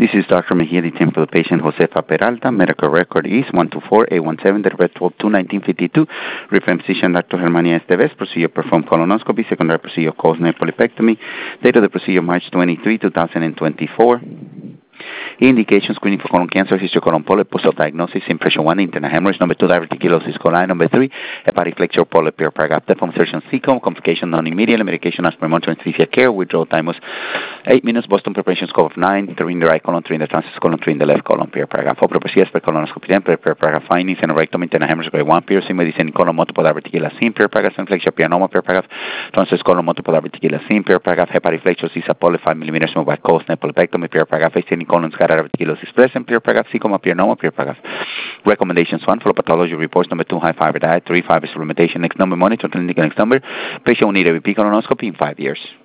This is Dr. Mejia, the temple patient Josefa Peralta. Medical record is 124817, the red 2-1952. Reference physician Dr. Germania Esteves. Procedure performed colonoscopy. Secondary procedure caused polypectomy. Date of the procedure March 23, 2024. Indications: screening for colon cancer, history of colon polyp, post-op diagnosis, impression 1, internal hemorrhage, number 2, diverticulosis coli, number 3, hepatic flexure polyp, paragraph, depth insertion, cecum, complication non-immediate, medication as per monitor, anesthesia care, withdrawal time was 8 minutes, Boston preparation score of 9, 3 in the right colon, 3 in the transverse colon, 3 in the left colon, paragraph, opera procedures per colonoscopy, paragraph, findings, aneurysm, internal hemorrhage, grade 1, piercing, medicine, colon, multiple diverticulosis, paragraph, inflection, pianoma, paragraph, transverse colon, multiple diverticulosis, paragraph, hepatic flexure, CISA polyp, 5 millimeters, by coast, polypectomy, paragraph, extending colon, scatter diverticulosis present, paragraph, cecum, pianoma, paragraph. Recommendations: 1, follow pathology reports, number 2, high fiber diet, 3, fiber supplementation, next number, monitor, clinical next number, patient will need a repeat colonoscopy in 5 years.